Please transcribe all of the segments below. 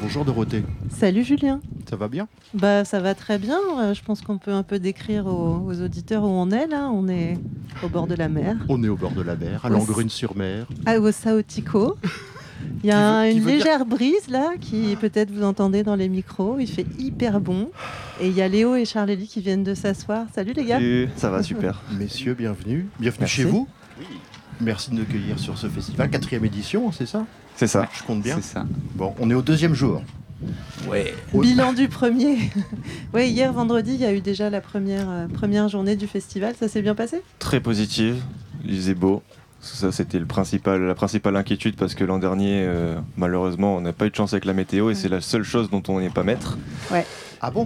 Bonjour Dorothée. Salut Julien. Ça va bien ? Bah ça va très bien. Je pense qu'on peut un peu décrire aux auditeurs où on est là. On est au bord de la mer. On est au bord de la mer, à Langrune-sur-Mer. Au Sao-Tico. Il y a une légère brise là qui peut-être vous entendez dans les micros. Il fait hyper bon. Et il y a Léo et Charlélie qui viennent de s'asseoir. Salut les gars. Salut, ça va super. Messieurs, bienvenue. Bienvenue Merci. Chez vous. Oui. Merci de nous accueillir sur ce festival. 4e édition, c'est ça ? C'est ça. Je compte bien. C'est ça. Bon, on est au 2e jour. Ouais. Bilan du premier. Oui, hier vendredi, il y a eu déjà la première journée du festival. Ça s'est bien passé ? Très positive. Il faisait beau. Ça, c'était la principale inquiétude parce que l'an dernier, malheureusement, on n'a pas eu de chance avec la météo et c'est la seule chose dont on n'est pas maître. Ouais. Ah bon ?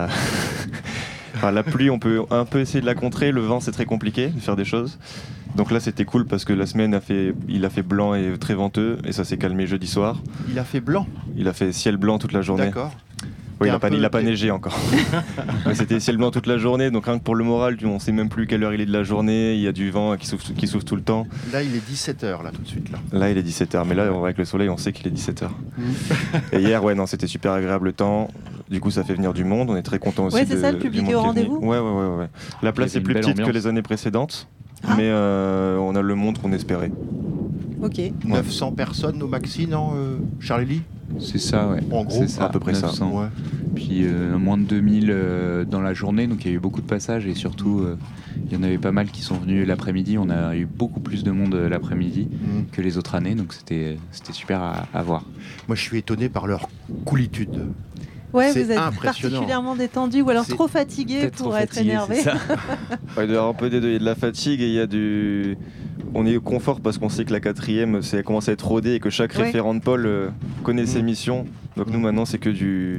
Enfin, la pluie, on peut un peu essayer de la contrer. Le vent, c'est très compliqué de faire des choses. Donc là, c'était cool parce que la semaine, il a fait blanc et très venteux et ça s'est calmé jeudi soir. Il a fait blanc ? Il a fait ciel blanc toute la journée. D'accord. Oui, il n'a pas neigé encore. Mais c'était ciel blanc toute la journée, donc rien que pour le moral, on ne sait même plus quelle heure il est de la journée, il y a du vent qui souffle tout le temps. Là, il est 17h, là, tout de suite. Là, il est 17h, mais là, avec le soleil, on sait qu'il est 17h. Et hier, c'était super agréable le temps. Du coup, ça fait venir du monde, on est très content aussi. Ouais, c'est ça, le public est au rendez-vous ? Ouais. La place est plus petite que les années précédentes, mais on a le monde qu'on espérait. Ok. 900 personnes au maxi, non, Charlélie ? C'est ça, ouais. En gros, c'est à peu près 900. ça. Ouais. Puis moins de 2000 dans la journée, donc il y a eu beaucoup de passages et surtout il y en avait pas mal qui sont venus l'après-midi. On a eu beaucoup plus de monde l'après-midi que les autres années, donc c'était super à voir. Moi, je suis étonné par leur coolitude. Ouais, C'est vous êtes impressionnant. particulièrement détendu ou alors C'est trop fatigué pour être énervé. C'est ça. Il doit y avoir un peu des deux, il y a de la fatigue et il y a du... On est au confort parce qu'on sait que la 4e, ça commence à être rodé et que chaque référent de pôle connaît ses missions. Donc nous maintenant c'est que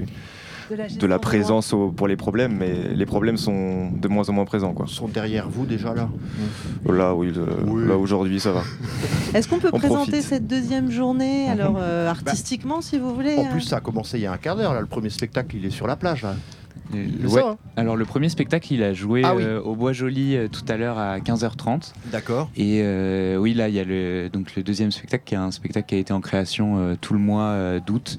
de la présence pour les problèmes, mais les problèmes sont de moins en moins présents, quoi. Ils sont derrière vous déjà là ? Là là aujourd'hui ça va. Est-ce qu'on peut On présenter profite. cette deuxième journée alors artistiquement si vous voulez En plus, ça a commencé il y a un quart d'heure. Là, le premier spectacle, il est sur la plage. Là. Ouais. Ça, hein. Alors le premier spectacle, il a joué Ah oui. au Bois Joli tout à l'heure à 15h30. D'accord. Et oui, là, il y a le deuxième spectacle, qui est un spectacle qui a été en création tout le mois d'août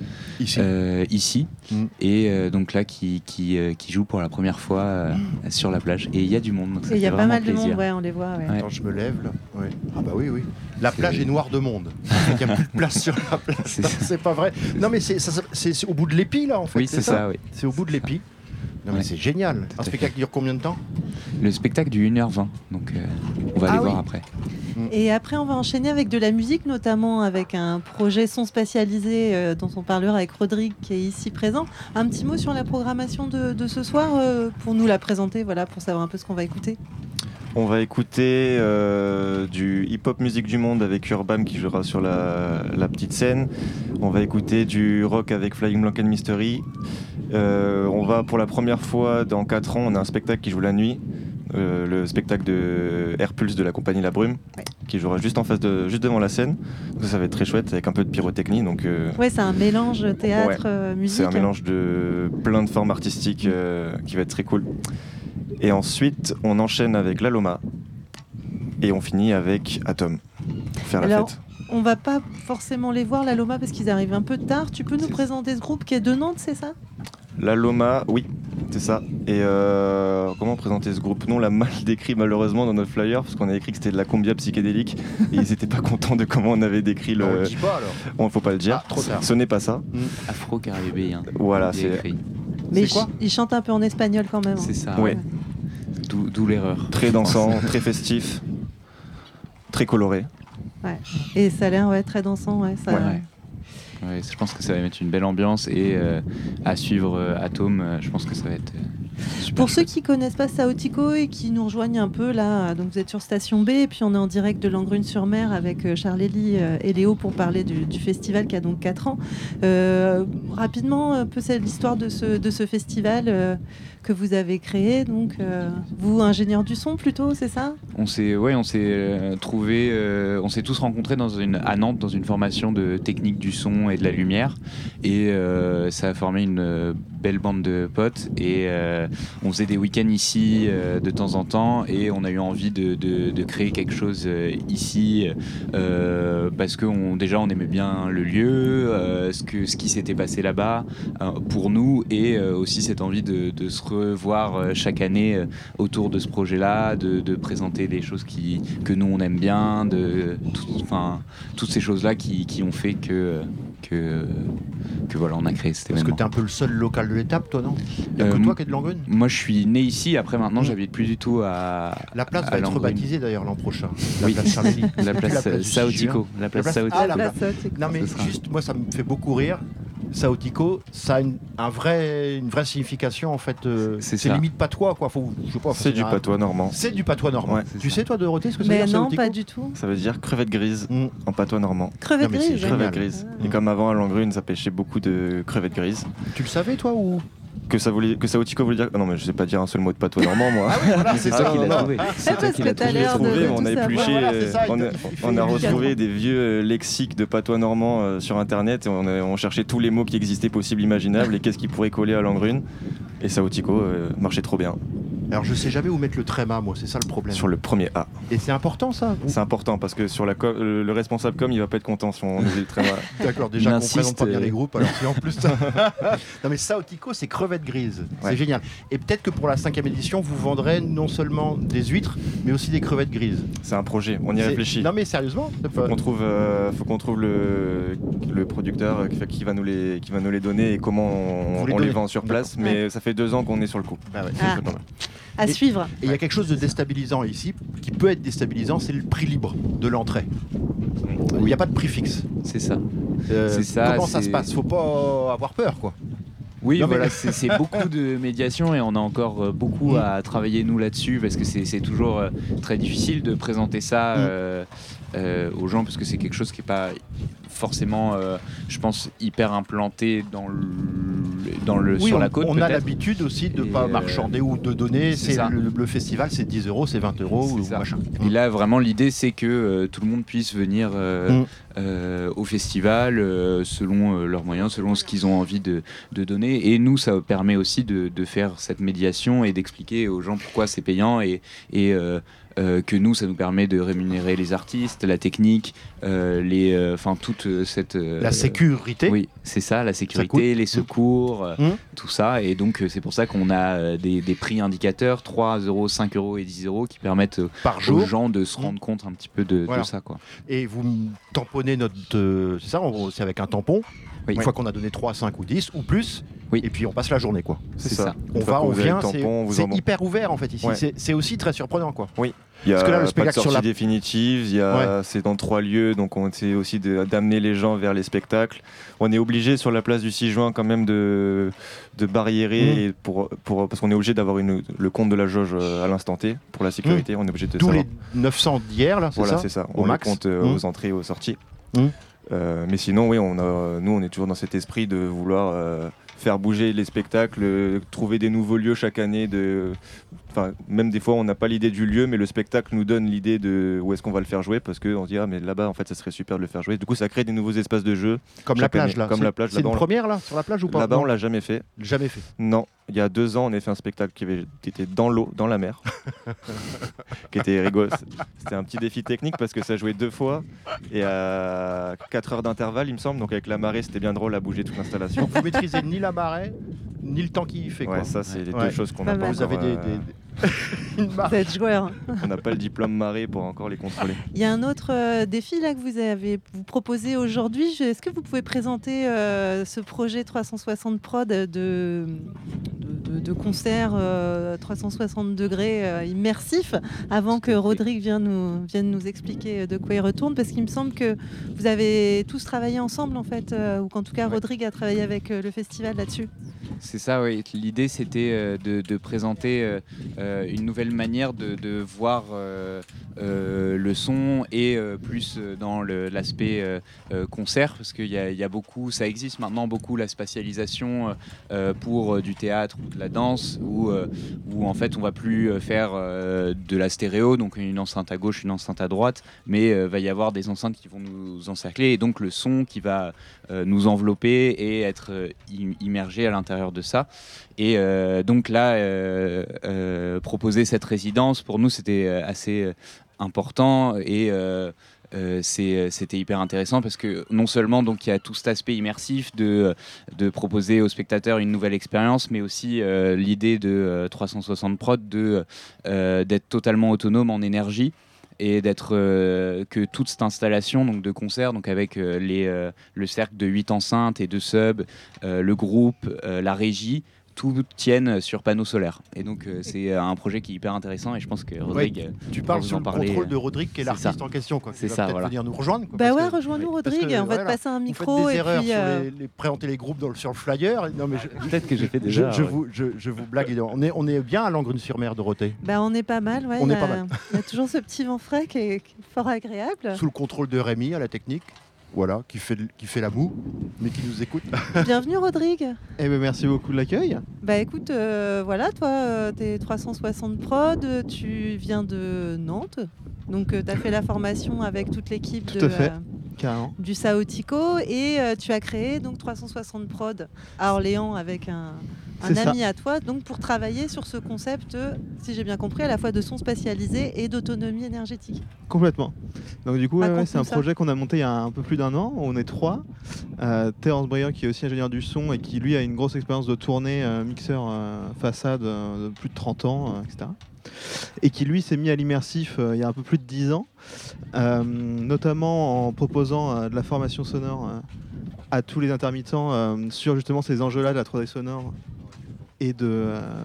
ici. Et donc là, qui joue pour la première fois sur la plage. Et il y a du monde. Donc ça Et il y a fait pas vraiment mal de plaisir. monde, ouais, on les voit. Ouais. Ouais. Attends, je me lève là. Ouais. Ah bah oui. La plage est noire de monde. Il n'y a plus de place sur la plage. C'est Non, ça. c'est pas vrai. Non mais c'est au bout de l'Épi là en fait. Oui, c'est ça, oui. C'est au bout de l'Épi. Non mais Ouais. c'est génial. Tout Un à spectacle qui dure combien de temps ? Le spectacle du 1h20. Donc on va aller voir après. Et après, on va enchaîner avec de la musique, notamment avec un projet son spécialisé dont on parlera avec Rodrigue qui est ici présent. Un petit mot sur la programmation de ce soir pour nous la présenter, voilà, pour savoir un peu ce qu'on va écouter. On va écouter du hip-hop musique du monde avec Urbam qui jouera sur la petite scène. On va écouter du rock avec Flying Blanc and Mystery. On va pour la première fois dans 4 ans, on a un spectacle qui joue la nuit. Le spectacle de Air Pulse de la compagnie La Brume, qui jouera juste juste devant la scène. Donc ça va être très chouette avec un peu de pyrotechnie. Donc, Ouais, c'est un mélange théâtre, musique. c'est un mélange de plein de formes artistiques qui va être très cool. Et ensuite, on enchaîne avec La Loma et on finit avec Atom pour faire la fête. On va pas forcément les voir, la Loma, parce qu'ils arrivent un peu tard. Tu peux nous présenter ce groupe qui est de Nantes, c'est ça ? La Loma, oui, c'est ça. Et comment présenter ce groupe ? Nous, on l'a mal décrit malheureusement dans notre flyer, parce qu'on a écrit que c'était de la cumbia psychédélique, et ils n'étaient pas contents de comment on avait décrit le... On le dit pas alors. Bon, faut pas le dire. Ah, trop tard. Ce n'est pas ça. Afro-caribéen. Voilà, Il est c'est... écrit. Mais C'est quoi ils chantent un peu en espagnol quand même. C'est ça. Ouais. D'où l'erreur. Très dansant, très festif, très coloré. Ouais. Et ça a l'air très dansant. Ouais, ça... Ouais. Ouais, je pense que ça va mettre une belle ambiance et à suivre Atom, je pense que ça va être super. Pour ceux qui connaissent pas Sao-Tico et qui nous rejoignent un peu là, donc vous êtes sur Station B et puis on est en direct de Langrune-sur-Mer avec Charlélie et Léo pour parler du festival qui a donc 4 ans. Rapidement, un peu c'est l'histoire de ce festival que vous avez créé. Donc vous, ingénieur du son plutôt, c'est ça ? On s'est trouvé, on s'est tous rencontrés à Nantes dans une formation de technique du son et de la lumière, et ça a formé une belle bande de potes. Et on faisait des week-ends ici de temps en temps, et on a eu envie de créer quelque chose ici parce que déjà on aimait bien le lieu, ce qui s'était passé là-bas pour nous, et aussi cette envie de se revoir chaque année autour de ce projet-là, de présenter des choses que nous on aime bien, toutes ces choses-là qui ont fait que voilà, on a créé cet événement. Parce que t'es un peu le seul local de l'étape, toi, non? Il y a que toi qui es de Langrune? Moi, je suis né ici. Après, maintenant, j'habite plus du tout à La place à va être Langrune. rebaptisée d'ailleurs l'an prochain. Oui. La place Charlie. La place du Saotico. La place Saotico. Ah, La place Saotico. Non mais Ce sera- juste, moi ça me fait beaucoup rire. Saotico, ça a une vraie signification en fait. C'est C'est ça. limite patois quoi. Je sais pas, C'est du patois normand. C'est du patois normand. Ouais, Tu sais toi Dorothée ce que ça veut Mais dire non, Saotico? pas du tout. Ça veut dire crevette grise en patois normand. Crevette Non, mais c'est grise. génial. Crevette grise. Ah. Et comme avant à Langrune, ça pêchait beaucoup de crevettes grises. Tu le savais toi ou? Que Saotico voulait dire. Ah non, mais je sais pas dire un seul mot de patois normand, moi. Voilà, C'est toi qui l'as trouvé. C'est toi parce qui que l'as t'as Je l'ai l'air trouvé. de trouvé, tout on a savoir. épluché, Voilà, c'est ça, on a- il fait on a une retrouvé des vieux lexiques de patois normand sur internet, et on cherchait tous les mots qui existaient possibles, imaginables, et qu'est-ce qui pourrait coller à Langrune. Et Saotico marchait trop bien Alors je sais jamais où mettre le tréma moi, c'est ça le problème. sur le premier A. Et c'est important ça. C'est important parce que sur le responsable com, il va pas être content si on oublie le très mal. D'accord, déjà Il qu'on insiste, présente pas bien les groupes, alors si en plus... non mais Saotico, c'est crevette grise, Ouais. c'est génial. Et peut-être que pour la 5e édition, vous vendrez non seulement des huîtres, mais aussi des crevettes grises. C'est un projet, on y C'est- réfléchit. Non mais sérieusement, Faut qu'on trouve le producteur qui va nous les donner et comment Vous les on les donnez. vend sur place. D'accord. Mais ça fait 2 ans qu'on est sur le coup. Bah ouais, Ah. c'est pas mal. À suivre. Et il y a quelque chose de déstabilisant ici, qui peut être déstabilisant, c'est le prix libre de l'entrée. Il n'y a pas de prix fixe. C'est ça. C'est ça, Comment ça c'est- se passe? Faut pas avoir peur quoi. Oui, Non, mais- voilà, c'est beaucoup de médiation, et on a encore beaucoup à travailler nous là-dessus, parce que c'est toujours très difficile de présenter ça aux gens, parce que c'est quelque chose qui n'est pas forcément, je pense, hyper implanté Oui, sur la côte. on a peut-être. l'habitude aussi de ne Et, pas marchander ou de donner. c'est C'est ça. le festival, c'est 10 €, c'est 20 € C'est ou ça. machin. Et là, vraiment, l'idée, c'est que tout le monde puisse venir au festival selon leurs moyens, selon ce qu'ils ont envie de donner. Et nous, ça permet aussi de faire cette médiation et d'expliquer aux gens pourquoi c'est payant, et que nous, ça nous permet de rémunérer les artistes, la technique, toute cette... La sécurité. Oui, c'est ça, la coûte. sécurité, les secours, Mmh. tout ça. Et donc, c'est pour ça qu'on a des prix indicateurs, 3 €, 5 € et 10 € qui permettent Par aux jour. gens de se rendre compte un petit peu de Voilà. ça, quoi. Et vous tamponnez notre. C'est ça, c'est avec un tampon. Oui. Une fois qu'on a donné 3, 5 ou 10 ou plus. Oui. Et puis on passe la journée quoi. C'est ça. On Une fois va, que on vous avez vient. le tampon, on vous C'est emmène. hyper ouvert en fait ici. Ouais. C'est aussi très surprenant quoi. Il y a Parce que là, le pas de spectacle sur sortie la- définitive, c'est dans 3 lieux, donc on essaie aussi d'amener les gens vers les spectacles. On est obligé sur la place du 6 juin quand même de barriérer, et parce qu'on est obligé d'avoir le compte de la jauge à l'instant T pour la sécurité. On est obligé de Tous savoir. les 900 d'hier là, c'est Voilà, ça c'est ça. Au On max. les compte aux entrées et aux sorties. Mmh. Mais sinon, oui, nous, on est toujours dans cet esprit de vouloir faire bouger les spectacles, trouver des nouveaux lieux chaque année. Même des fois, on n'a pas l'idée du lieu, mais le spectacle nous donne l'idée de où est-ce qu'on va le faire jouer, parce qu'on se dit, ah, mais là-bas, en fait, ça serait super de le faire jouer. Du coup, ça crée des nouveaux espaces de jeu. Comme la chaque plage année. là. Comme la plage, C'est là-bas, une on- première là sur la plage ou pas? Là-bas, Non. on l'a jamais fait. Jamais fait. Non, il y a 2 ans, on a fait un spectacle qui était dans l'eau, dans la mer, qui était rigolo. C'était un petit défi technique parce que ça jouait 2 fois et à 4 heures d'intervalle, il me semble. Donc avec la marée, c'était bien drôle à bouger toute l'installation. Donc vous maîtrisez ni la marée, ni le temps qui y fait quoi. Ouais, ça, c'est les Ouais. 2 choses qu'on Pas n'a pas mal. Vous avez encore, une marée. Vous êtes joueur. on n'a pas le diplôme marée pour encore les contrôler. Il y a un autre défi là que vous proposez aujourd'hui. Est-ce que vous pouvez présenter ce projet 360 prod de concert 360 degrés immersif avant que Rodrigue vienne nous expliquer de quoi il retourne, parce qu'il me semble que vous avez tous travaillé ensemble en fait, ou qu'en tout cas Ouais. Rodrigue a travaillé avec le festival là-dessus. C'est ça, oui. L'idée, c'était de présenter une nouvelle manière de voir le son, et plus dans l'aspect concert, parce qu'il y a beaucoup, ça existe maintenant beaucoup, la spatialisation pour du théâtre ou de la danse, où en fait on va plus faire de la stéréo, donc une enceinte à gauche, une enceinte à droite, mais va y avoir des enceintes qui vont nous encercler, et donc le son qui va nous envelopper et être immergé à l'intérieur l'intérieur de ça. Et donc là, proposer cette résidence, pour nous, c'était assez important et c'était hyper intéressant parce que non seulement donc il y a tout cet aspect immersif de proposer aux spectateurs une nouvelle expérience, mais aussi l'idée de 360 Prod d'être totalement autonome en énergie et d'être que toute cette installation donc de concert, donc avec le cercle de 8 enceintes et 2 subs, le groupe, la régie, tout tiennent sur panneaux solaires. Et donc c'est un projet qui est hyper intéressant et je pense que Rodrigue, tu parles sous le contrôle de Rodrigue qui est l'artiste en question, quoi. C'est ça, peut-être venir nous rejoindre, quoi, bah ouais, rejoins-nous Rodrigue, on va te passer un micro et puis puis présenter les groupes sur le flyer. Non mais peut-être que j'ai fait déjà. Je vous blague. On est bien à Langrune-sur-Mer, Dorothée. Bah on est pas mal, ouais. Il y a toujours ce petit vent frais qui est fort agréable. Sous le contrôle de Rémi à la technique. Voilà, qui fait la moue, mais qui nous écoute. Bienvenue Rodrigue. Eh ben, merci beaucoup de l'accueil. Bah écoute, voilà, toi, t'es 360 Prod, tu viens de Nantes, donc tu as fait la formation avec toute l'équipe du Saotico et tu as créé donc 360 Prod à Orléans avec un ami à toi, donc pour travailler sur ce concept, si j'ai bien compris, à la fois de son spatialisé et d'autonomie énergétique. Complètement. Donc du coup, c'est un projet qu'on a monté il y a un peu plus d'1 an. On est 3. Terence Breyer qui est aussi ingénieur du son et qui lui a une grosse expérience de tournée, mixeur façade de plus de 30 ans, etc. Et qui lui s'est mis à l'immersif il y a un peu plus de 10 ans, notamment en proposant de la formation sonore à tous les intermittents sur justement ces enjeux-là de la 3D sonore et de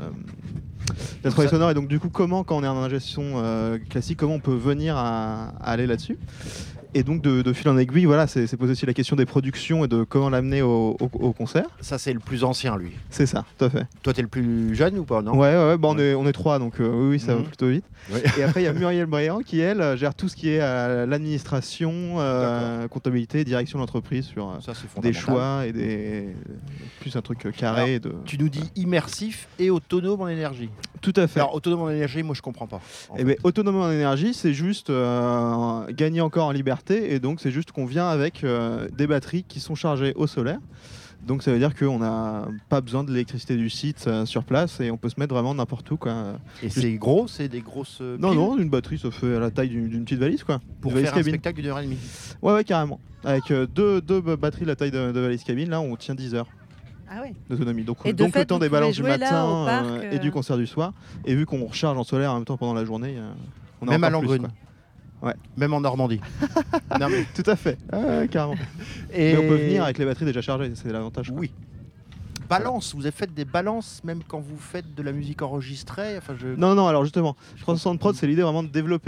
la 3D sonore. Et donc du coup, comment, quand on est en ingé son classique, comment on peut venir à aller là-dessus. Et donc de fil en aiguille, voilà, c'est posé aussi la question des productions et de comment l'amener au concert. Ça, c'est le plus ancien, lui. C'est ça, tout à fait. Toi, t'es le plus jeune ou pas, non? Ouais. Bon, on est 3, donc oui, ça va plutôt vite. Ouais. Et après, il y a Muriel Briand qui, elle, gère tout ce qui est l'administration, comptabilité, direction de l'entreprise sur des choix et plus un truc carré. Alors, tu nous dis immersif et autonome en énergie. Tout à fait. Alors, autonome en énergie, moi, je comprends pas. Autonome en énergie, c'est juste gagner encore en liberté. Et donc c'est juste qu'on vient avec des batteries qui sont chargées au solaire. Donc ça veut dire qu'on n'a pas besoin de l'électricité du site sur place et on peut se mettre vraiment n'importe où, quoi. Et c'est gros, c'est des grosses piles? Non, une batterie ça fait à la taille d'une petite valise, quoi. Pour faire un spectacle d'1 heure et demie. Ouais, carrément. Avec deux batteries de la taille de valise cabine, là on tient 10 heures. Ah ouais. D'autonomie. Donc le temps des balances du matin et du concert du soir. Et vu qu'on recharge en solaire en même temps pendant la journée, on a même à Langrune, quoi. Ouais. Même en Normandie. Non, mais... Tout à fait, carrément. Mais on peut venir avec les batteries déjà chargées, c'est l'avantage. Oui. Balance, vous avez fait des balances même quand vous faites de la musique enregistrée? Non, alors justement, 360 Prod, c'est l'idée vraiment de développer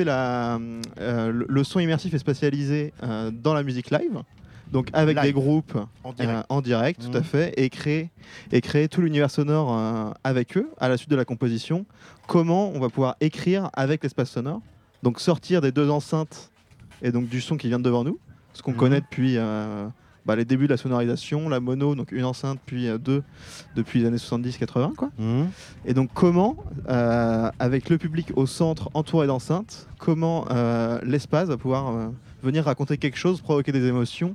le son immersif et spatialisé dans la musique live. Donc avec des groupes en direct, tout à fait, et créer tout l'univers sonore avec eux, à la suite de la composition. Comment on va pouvoir écrire avec l'espace sonore. Donc sortir des 2 enceintes et donc du son qui vient de devant nous, ce qu'on connaît depuis les débuts de la sonorisation, la mono, donc une enceinte puis 2 depuis les années 70-80, quoi. Et donc comment, avec le public au centre entouré d'enceintes, comment l'espace va pouvoir venir raconter quelque chose, provoquer des émotions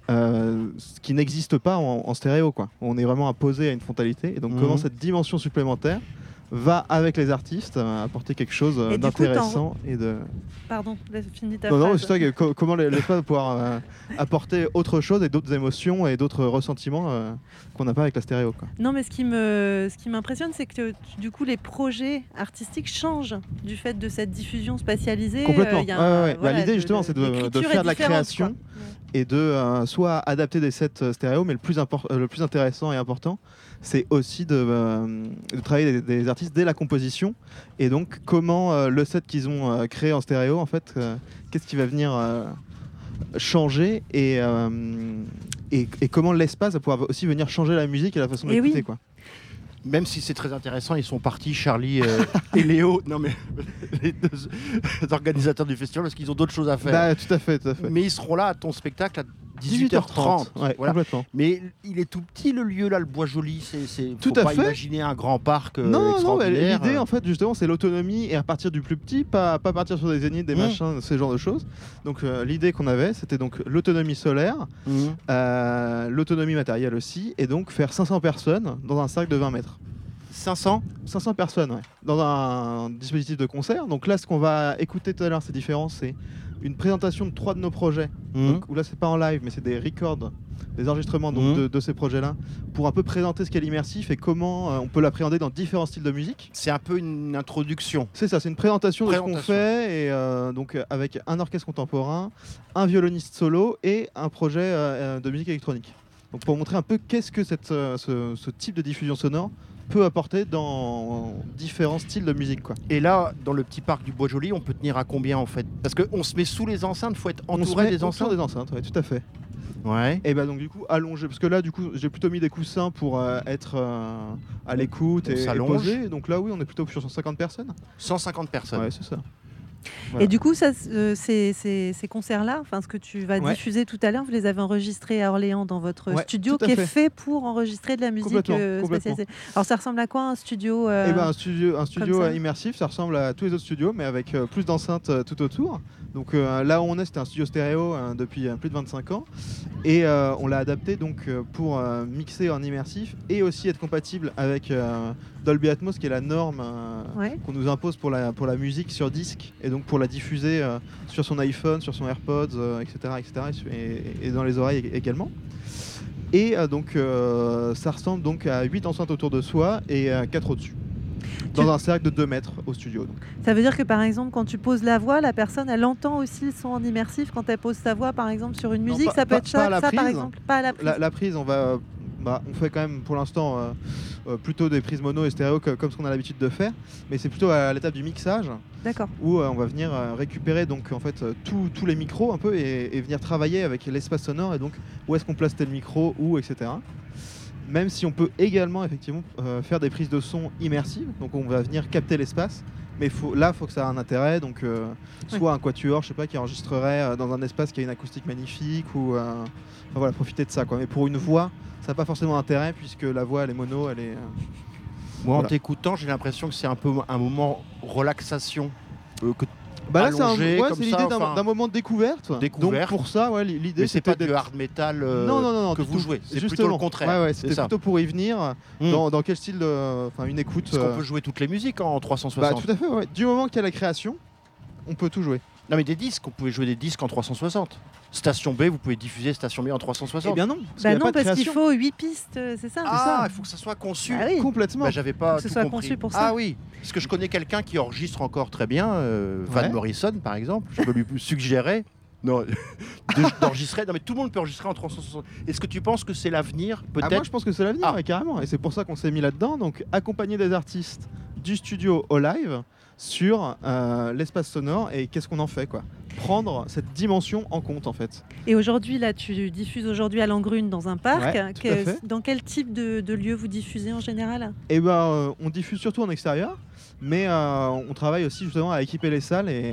ce qui n'existe pas en stéréo, quoi. On est vraiment imposé à une frontalité et donc comment cette dimension supplémentaire va avec les artistes apporter quelque chose d'intéressant et de... Pardon, finis ta phrase. Non, c'est ça, comment l'espace va pouvoir apporter autre chose et d'autres émotions et d'autres ressentiments qu'on n'a pas avec la stéréo, quoi. Non, mais ce qui m'impressionne, c'est que du coup, les projets artistiques changent du fait de cette diffusion spatialisée. Complètement. L'idée, justement, c'est de faire de la création, quoi. Et de soit adapter des sets stéréo, mais le plus intéressant et important, c'est aussi de travailler des artistes dès la composition. Et donc, comment le set qu'ils ont créé en stéréo, en fait, qu'est-ce qui va venir changer et comment l'espace va pouvoir aussi venir changer la musique et la façon d'écouter, quoi. Même si c'est très intéressant, ils sont partis, Charlie et Léo, non mais les 2 organisateurs du festival, parce qu'ils ont d'autres choses à faire. Tout à fait. Mais ils seront là à ton spectacle 18h30. Ouais, voilà. Complètement. Mais il est tout petit le lieu là, le Bois Joli. Tout faut à pas fait. imaginer un grand parc Non, extraordinaire. l'idée en fait justement c'est l'autonomie et à partir du plus petit, pas partir sur des zéniths, des machins, ce genre de choses. Donc l'idée qu'on avait c'était donc l'autonomie solaire, l'autonomie matérielle aussi, et donc faire 500 personnes dans un cercle de 20 mètres. 500 personnes, ouais, dans un dispositif de concert. Donc là, ce qu'on va écouter tout à l'heure, c'est différent, c'est une présentation de 3 de nos projets. Donc, où là, c'est pas en live, mais c'est des records, des enregistrements donc, de ces projets-là, pour un peu présenter ce qu'est l'immersif et comment on peut l'appréhender dans différents styles de musique. C'est un peu une introduction. C'est ça, c'est une présentation de ce qu'on fait, et donc avec un orchestre contemporain, un violoniste solo et un projet de musique électronique. Donc pour montrer un peu qu'est-ce que ce type de diffusion sonore peut apporter dans différents styles de musique, quoi. Et là, dans le petit parc du Bois Joli, on peut tenir à combien en fait? Parce qu'on se met sous les enceintes, il faut être entouré des enceintes. Des enceintes, ouais, tout à fait. Ouais. Et bah donc du coup allongé, parce que là du coup j'ai plutôt mis des coussins pour être à l'écoute et posé. Donc là oui, on est plutôt sur 150 personnes. 150 personnes. Ouais, c'est ça. Voilà. Et du coup, ça, ces concerts-là, enfin ce que tu vas diffuser tout à l'heure, vous les avez enregistrés à Orléans dans votre studio qui est fait pour enregistrer de la musique spécialisée. Alors ça ressemble à quoi un studio un studio immersif, ça ressemble à tous les autres studios, mais avec plus d'enceintes tout autour. Donc là où on est, c'était un studio stéréo depuis plus de 25 ans. Et on l'a adapté donc, pour mixer en immersif et aussi être compatible avec Dolby Atmos, qui est la norme qu'on nous impose pour la musique sur disque, et donc pour la diffuser sur son iPhone, sur son AirPods, etc. Et dans les oreilles également. Et donc ça ressemble donc à 8 enceintes autour de soi et 4 au-dessus. Dans un cercle de 2 mètres au studio. Donc. Ça veut dire que par exemple, quand tu poses la voix, la personne elle entend aussi le son en immersif quand elle pose sa voix, par exemple sur une musique, ça peut être ça par exemple. Pas à la prise. La prise, on fait quand même pour l'instant plutôt des prises mono et stéréo comme ce qu'on a l'habitude de faire, mais c'est plutôt à l'étape du mixage. D'accord. Où on va venir récupérer donc en fait tous les micros un peu et venir travailler avec l'espace sonore, et donc où est-ce qu'on place tel micro, où, etc. Même si on peut également effectivement faire des prises de son immersives, donc on va venir capter l'espace, mais faut que ça ait un intérêt, donc soit un quatuor, je sais pas, qui enregistrerait dans un espace qui a une acoustique magnifique, ou voilà, profiter de ça, quoi. Mais pour une voix, ça n'a pas forcément d'intérêt, puisque la voix elle est mono, elle est. Moi, en t'écoutant, j'ai l'impression que c'est un peu un moment relaxation. Là, c'est l'idée d'un moment de découverte. Donc pour ça, l'idée c'est pas du hard metal que vous jouez. C'est plutôt le contraire. C'était plutôt pour y venir. Dans quel style une écoute. Est-ce qu'on peut jouer toutes les musiques en 360? Tout à fait. Ouais. Du moment qu'il y a la création, on peut tout jouer. Non, mais des disques, on pouvait jouer des disques en 360. Station B, vous pouvez diffuser Station B en 360. Eh bien non, parce qu'il faut 8 pistes, c'est ça. Il faut que ça soit conçu. Ah oui. Complètement. J'avais pas que ce tout soit compris. conçu pour ça. Ah oui, parce que je connais quelqu'un qui enregistre encore très bien, Van Morrison par exemple. Je peux lui suggérer d'enregistrer. Non, mais tout le monde peut enregistrer en 360. Est-ce que tu penses que c'est l'avenir, peut-être? Moi, je pense que c'est l'avenir, carrément. Et c'est pour ça qu'on s'est mis là-dedans. Donc, accompagner des artistes du studio au live sur l'espace sonore, et qu'est-ce qu'on en fait, quoi. Prendre cette dimension en compte, en fait. Et aujourd'hui, là, tu diffuses aujourd'hui à Langrune dans un parc. Dans quel type de lieu vous diffusez en général? On diffuse surtout en extérieur, mais on travaille aussi justement à équiper les salles et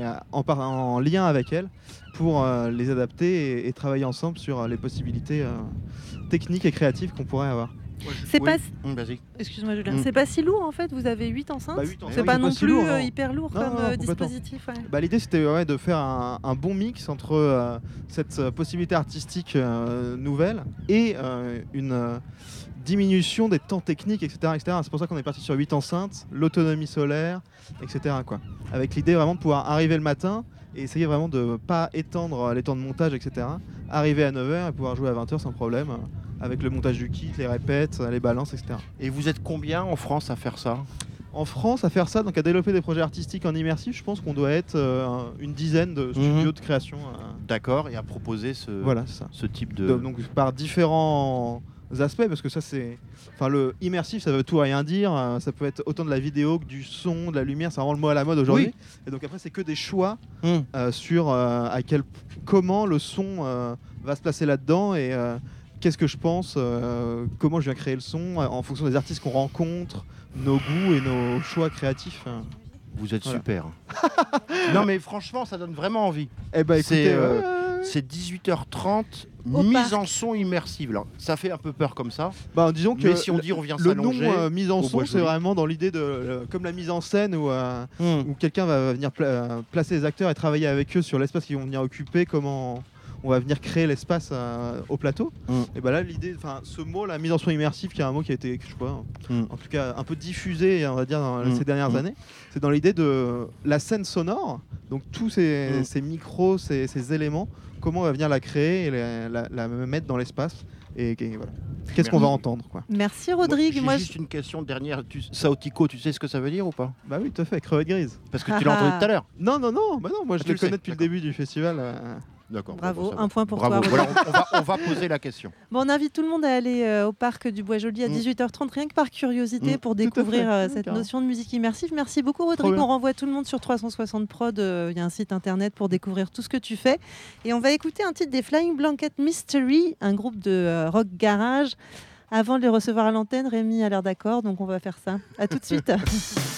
en lien avec elles pour les adapter et travailler ensemble sur les possibilités techniques et créatives qu'on pourrait avoir. Excuse-moi, Julien. C'est pas si lourd en fait, vous avez 8 enceintes. 8 enceintes. C'est pas non plus hyper lourd comme dispositif. L'idée c'était de faire un bon mix entre cette possibilité artistique nouvelle et une diminution des temps techniques, etc. C'est pour ça qu'on est parti sur 8 enceintes, l'autonomie solaire, etc. quoi. Avec l'idée vraiment de pouvoir arriver le matin et essayer vraiment de ne pas étendre les temps de montage, etc. Arriver à 9h et pouvoir jouer à 20h sans problème, avec le montage du kit, les répètes, les balances, etc. Et vous êtes combien en France à faire ça? En France, à faire ça, donc à développer des projets artistiques en immersif, je pense qu'on doit être une dizaine de studios de création. D'accord, et à proposer ce type de... Donc par différents aspects, parce que ça c'est... Enfin, le immersif, ça veut tout rien dire. Ça peut être autant de la vidéo que du son, de la lumière. C'est vraiment le mot à la mode aujourd'hui. Oui. Et donc après, c'est que des choix sur comment le son va se placer là-dedans, et qu'est-ce que je pense, comment je viens créer le son en fonction des artistes qu'on rencontre, nos goûts et nos choix créatifs. Vous êtes super. Non mais franchement, ça donne vraiment envie. Écoutez, C'est 18h30, mise en son immersive. Là. Ça fait un peu peur comme ça. Disons que mais si on dit on vient le s'allonger... nom mise en son, c'est vraiment dans l'idée de... comme la mise en scène où quelqu'un va venir placer les acteurs et travailler avec eux sur l'espace qu'ils vont venir occuper, comment... on va venir créer l'espace au plateau. Et là, l'idée, ce mot, la mise en son immersive, qui est un mot qui a été, je sais pas, en tout cas un peu diffusé, on va dire, dans ces dernières années, c'est dans l'idée de la scène sonore, donc tous ces micros, ces éléments, comment on va venir la créer et la mettre dans l'espace. Et voilà. Qu'est-ce qu'on va entendre, quoi. Merci Rodrigue. Moi, j'ai juste une question dernière. Saotico, tu sais ce que ça veut dire ou pas? Bah oui, tout à fait, crevette grise. Parce que tu l'as entendu tout à l'heure. Non, moi je le connais depuis le début du festival. D'accord. Bravo, un point pour toi. Voilà, on va poser la question. On invite tout le monde à aller au parc du Bois-Joli à 18h30, rien que par curiosité, pour découvrir cette notion de musique immersive. Merci beaucoup Rodrigue. On renvoie tout le monde sur 360 Prod. Il y a un site internet pour découvrir tout ce que tu fais. Et on va écouter un titre des Flying Blanket Mystery, un groupe de rock garage. Avant de les recevoir à l'antenne, Rémi a l'air d'accord, donc on va faire ça. À tout de suite.